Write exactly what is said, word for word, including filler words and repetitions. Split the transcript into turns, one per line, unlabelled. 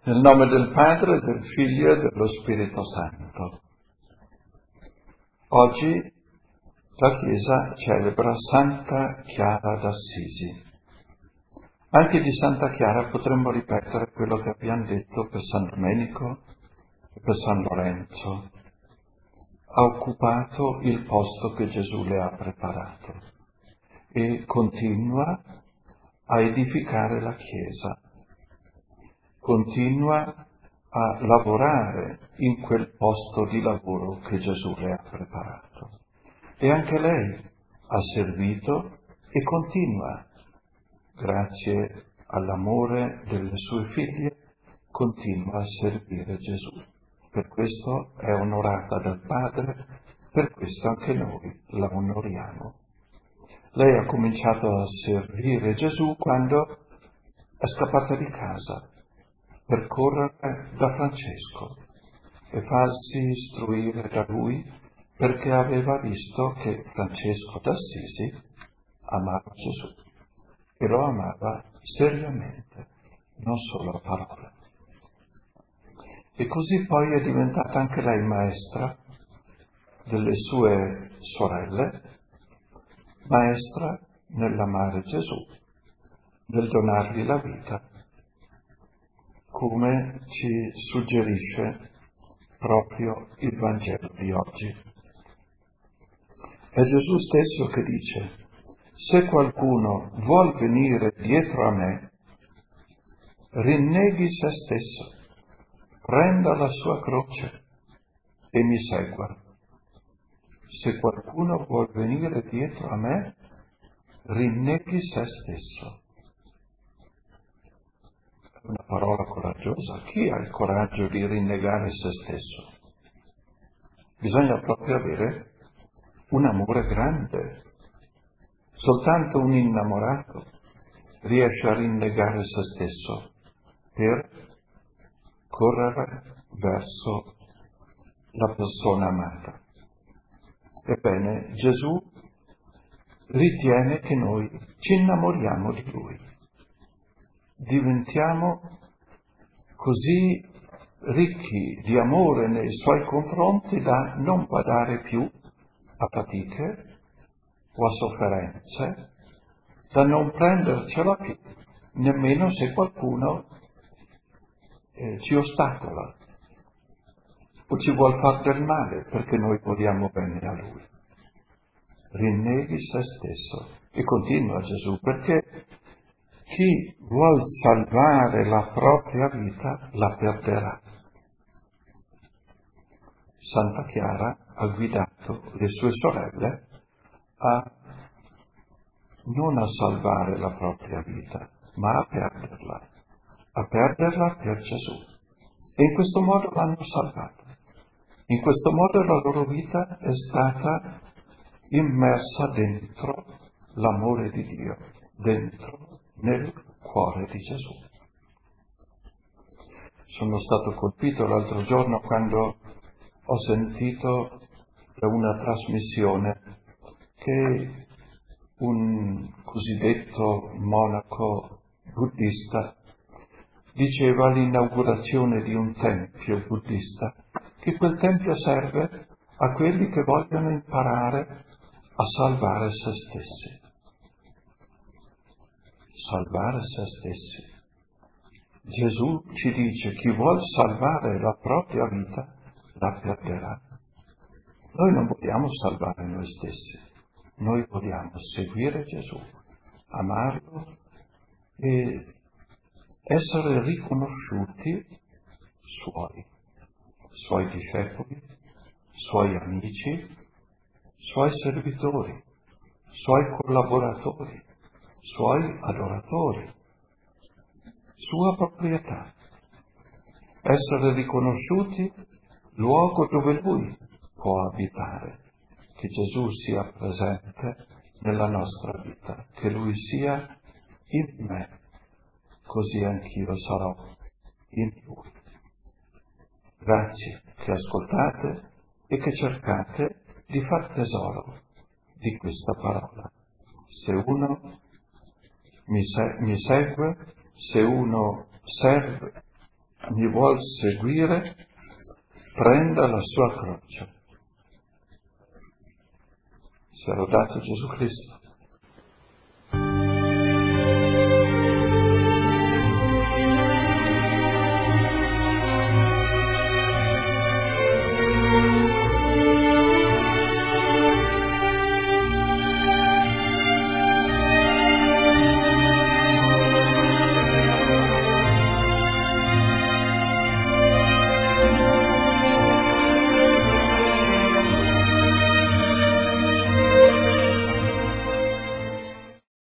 Nel nome del Padre, del Figlio e dello Spirito Santo. Oggi la Chiesa celebra Santa Chiara d'Assisi. Anche di Santa Chiara potremmo ripetere quello che abbiamo detto per San Domenico e per San Lorenzo. Ha occupato il posto che Gesù le ha preparato e continua a edificare la Chiesa. Continua a lavorare in quel posto di lavoro che Gesù le ha preparato. E anche lei ha servito e continua, grazie all'amore delle sue figlie, continua a servire Gesù. Per questo è onorata dal Padre, per questo anche noi la onoriamo. Lei ha cominciato a servire Gesù quando è scappata di casa per correre da Francesco e farsi istruire da lui, perché aveva visto che Francesco d'Assisi amava Gesù e lo amava seriamente, non solo a parole. E così poi è diventata anche lei maestra delle sue sorelle, maestra nell'amare Gesù, nel donargli la vita, come ci suggerisce proprio il Vangelo di oggi. È Gesù stesso che dice: se qualcuno vuol venire dietro a me, rinneghi se stesso, prenda la sua croce e mi segua. Se qualcuno vuol venire dietro a me, rinneghi se stesso. Una parola coraggiosa. Chi ha il coraggio di rinnegare se stesso? Bisogna proprio avere un amore grande. Soltanto un innamorato riesce a rinnegare se stesso per correre verso la persona amata. Ebbene, Gesù ritiene che noi ci innamoriamo di Lui. Diventiamo così ricchi di amore nei Suoi confronti da non badare più a fatiche o a sofferenze, da non prendercela più, nemmeno se qualcuno eh, ci ostacola o ci vuol far del male, perché noi vogliamo bene a Lui. Rinneghi se stesso. E continua Gesù, perché chi vuol salvare la propria vita la perderà. Santa Chiara ha guidato le sue sorelle a non a salvare la propria vita, ma a perderla, a perderla per Gesù. E in questo modo l'hanno salvata. In questo modo la loro vita è stata immersa dentro l'amore di Dio, dentro nel cuore di Gesù. Sono stato colpito l'altro giorno quando ho sentito da una trasmissione che un cosiddetto monaco buddista diceva all'inaugurazione di un tempio buddista che quel tempio serve a quelli che vogliono imparare a salvare se stessi. Salvare se stessi. Gesù ci dice: chi vuol salvare la propria vita la perderà. Noi non vogliamo salvare noi stessi, noi vogliamo seguire Gesù, amarlo e essere riconosciuti suoi, suoi discepoli, suoi amici, suoi servitori, suoi collaboratori, suoi adoratori, sua proprietà. Essere riconosciuti luogo dove Lui può abitare, che Gesù sia presente nella nostra vita, che Lui sia in me, così anch'io sarò in Lui. Grazie che ascoltate e che cercate di far tesoro di questa parola. Se uno mi, se- mi segue, se uno serve mi vuol seguire, prenda la sua croce. Sia lodato Gesù Cristo.